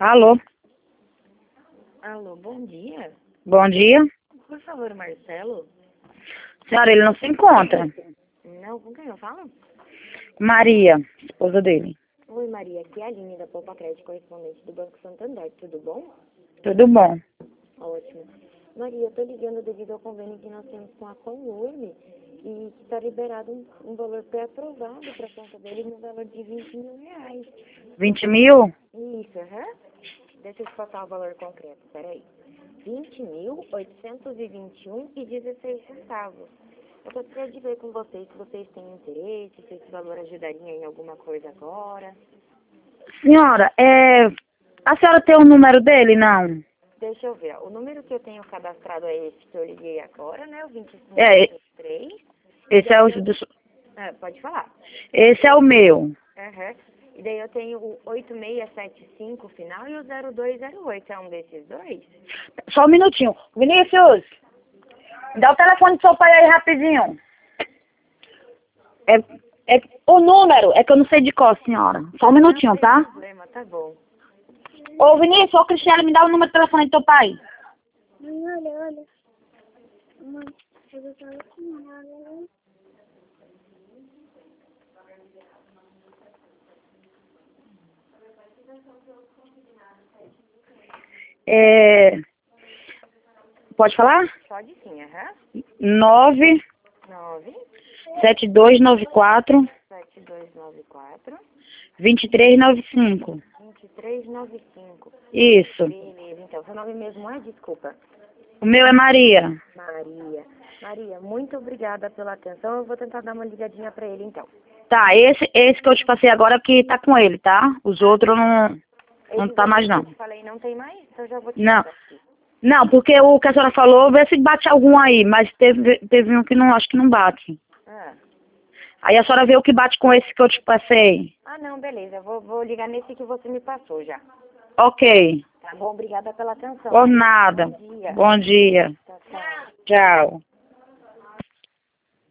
Alô? Alô, bom dia. Bom dia. Por favor, Marcelo? Senhora, ele não se encontra. Não, com quem eu falo? Maria, esposa dele. Oi, Maria, aqui é a Aline da Poupa Crédito, correspondente do Banco Santander, tudo bom? Tudo bom? Ótimo. Maria, eu tô ligando devido ao convênio que nós temos com a Conurb e que está liberado um valor pré-aprovado para a conta dele no valor de R$ 20.000. 20 mil? Isso, aham. Deixa eu te passar o valor concreto, peraí. 20.821,16. Eu gostaria de ver com vocês se vocês têm interesse, se esse valor ajudaria em alguma coisa agora. Senhora, a senhora tem o número dele, não? Deixa eu ver, ó. O número que eu tenho cadastrado é esse que eu liguei agora, né? O 2523. Esse é o Pode falar. esse é o meu. Aham. E daí eu tenho o 8675 final e o 0208. É um desses dois? Só um minutinho. Vinícius, dá o telefone do seu pai aí rapidinho. O número, é que eu não sei de qual, senhora. Só um minutinho, Não tem tá? problema, tá bom. Ô, Vinícius, ô, Cristiano, me dá o número do telefone do teu pai. Olha. Mãe, eu tava com ela. Pode falar? Pode sim, aham. 9 9 7294 7294 2395. 2395. Isso. Beleza, então. Seu nome mesmo é? Desculpa. O meu é Maria. Maria. Maria, muito obrigada pela atenção. Eu vou tentar dar uma ligadinha pra ele, então. Tá, esse que eu te passei agora é que tá com ele, tá? Os outros não tá mais não. Que eu te falei, não tem mais? Então já vou te Não. dar aqui. Não, porque o que a senhora falou, vê se bate algum aí, mas teve um que não, acho que não bate. Ah. Aí a senhora vê o que bate com esse que eu te passei. Ah, não, beleza. Eu vou ligar nesse que você me passou já. Ok. Tá bom, obrigada pela atenção. Por nada. Bom dia. Bom dia. Tchau, tchau. Tchau.